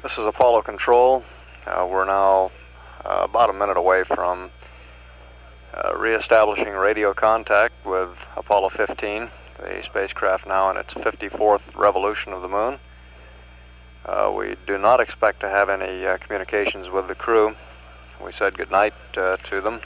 This is Apollo Control. We're now about a minute away from reestablishing radio contact with Apollo 15, the spacecraft now in its 54th revolution of the moon. We do not expect to have any communications with the crew. We said goodnight to them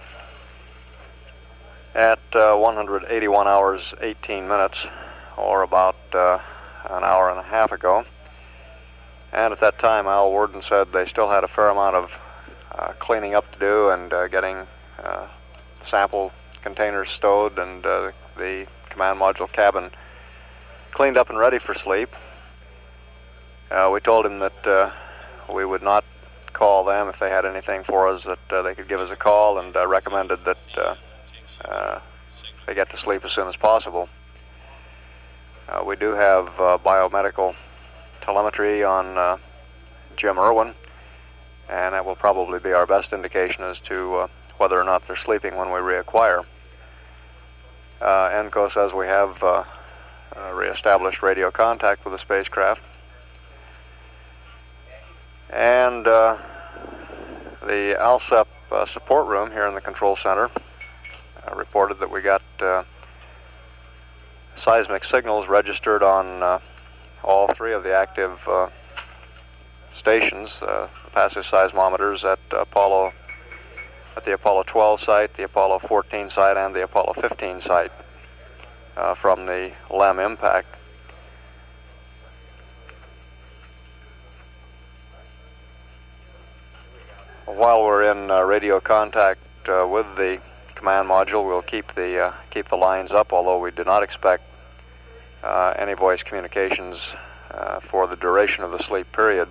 at 181 hours 18 minutes, or about an hour and a half ago. And at that time, Al Worden said they still had a fair amount of cleaning up to do and getting sample containers stowed and the command module cabin cleaned up and ready for sleep. We told him that we would not call them if they had anything for us, that they could give us a call, and recommended that they get to sleep as soon as possible. We do have biomedical telemetry on Jim Irwin, and that will probably be our best indication as to whether or not they're sleeping when we reacquire. ENCO says we have reestablished radio contact with the spacecraft, and the ALSEP support room here in the control center reported that we got seismic signals registered on all three of the active stations, the passive seismometers at the Apollo 12 site, the Apollo 14 site, and the Apollo 15 site from the LEM impact. While we're in radio contact with the command module, we'll keep the lines up, although we do not expect any voice communications for the duration of the sleep period.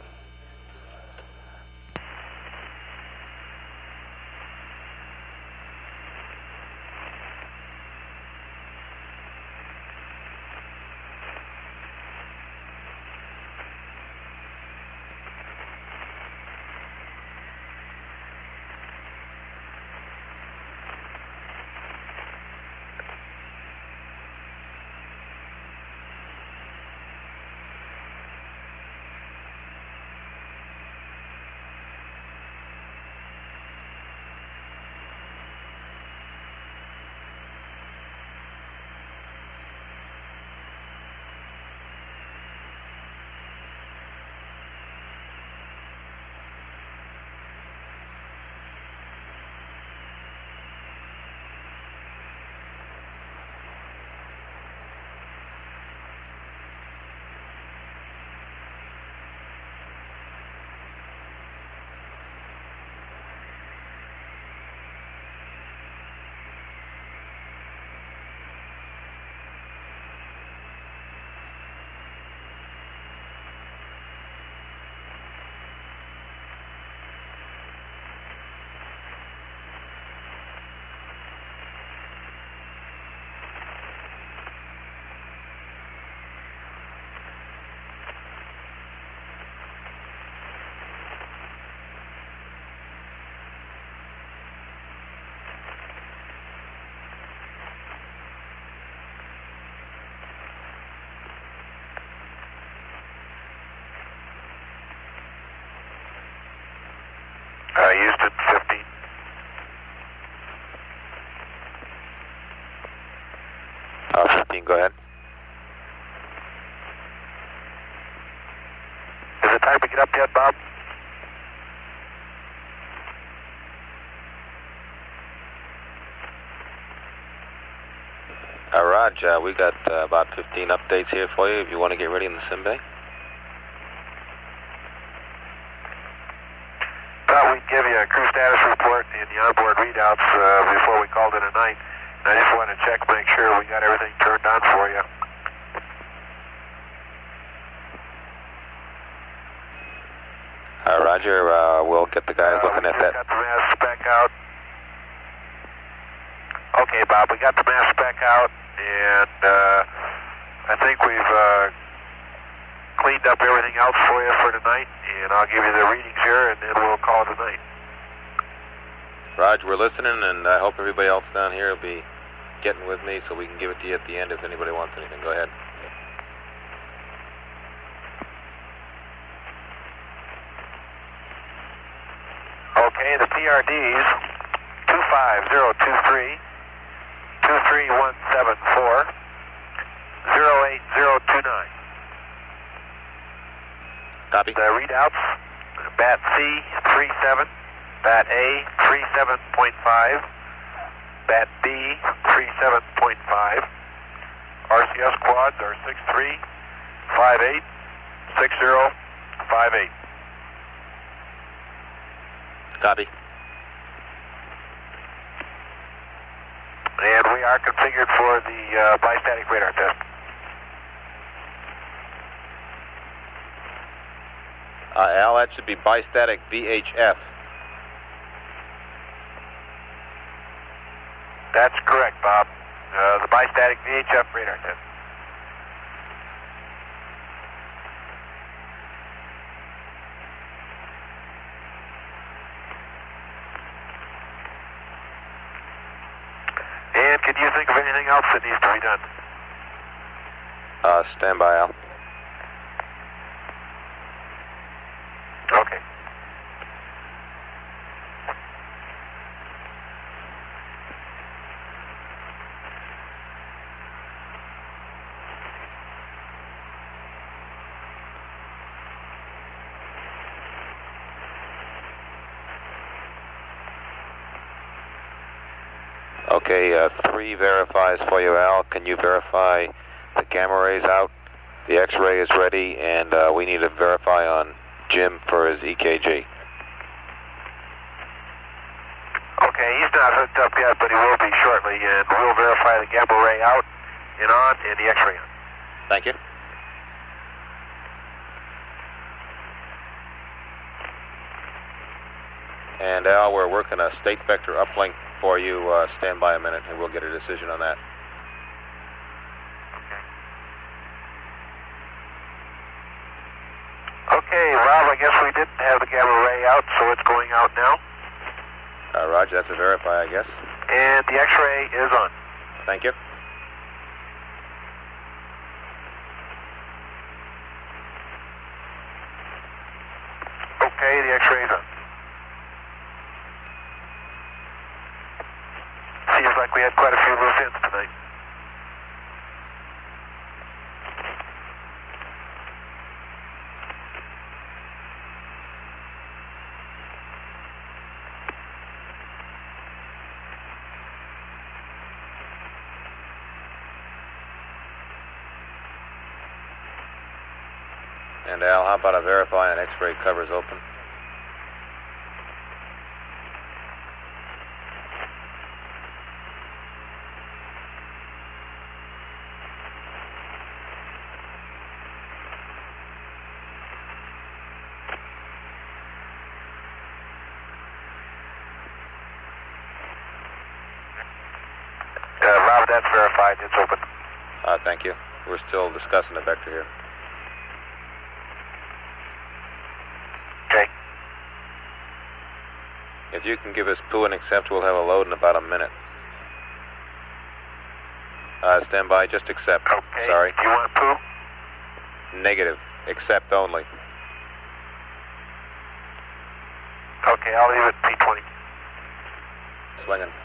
Houston 15. Power 15, go ahead. Is it time to get up yet, Bob? Raj, we got about 15 updates here for you if you want to get ready in the sim bay. Thought we'd give you a crew status report and the onboard readouts before we called it a night. I just wanted to check, make sure we got everything turned on for you. Roger, we'll get the guys looking at that. We got the mass spec out. Okay, Bob, we got the mass spec out, and I think we've cleaned up everything else for you for tonight, and I'll give you the readings here, and then we'll call it a night. Raj, we're listening, and I hope everybody else down here will be getting with me so we can give it to you at the end if anybody wants anything. Go ahead. Okay, the PRDs 25023, 23174, 08029. Copy. The readouts, bat C 37, bat A 37.5, bat B 37.5. RCS quads are 6358 6058. Copy. And we are configured for the bistatic radar test. Al, that should be bistatic VHF. That's correct, Bob. The bistatic VHF radar test. And can you think of anything else that needs to be done? Stand by, Al. Okay. Okay, 3 verifies for you, Al. Can you verify the gamma ray's out? The X-ray is ready, and we need to verify on Jim for his EKG. Okay, he's not hooked up yet, but he will be shortly, and we'll verify the gamma ray out and on, and the X-ray on. Thank you. And Al, we're working a state vector uplink for you. Stand by a minute, and we'll get a decision on that. Okay, Rob, I guess we didn't have the gamma ray out, so it's going out now. Roger, that's a verify, I guess. And the X-ray is on. Thank you. Okay, the X-ray is on. Seems like we had quite a few loose ends tonight. And Al, how about a verify and X-ray covers open? Rob, that's verified. It's open. Thank you. We're still discussing the vector here. Okay. If you can give us poo and accept, we'll have a load in about a minute. Stand by, just accept. Okay. Sorry. Do you want poo? Negative. Accept only. Okay, I'll leave it P20. Swinging.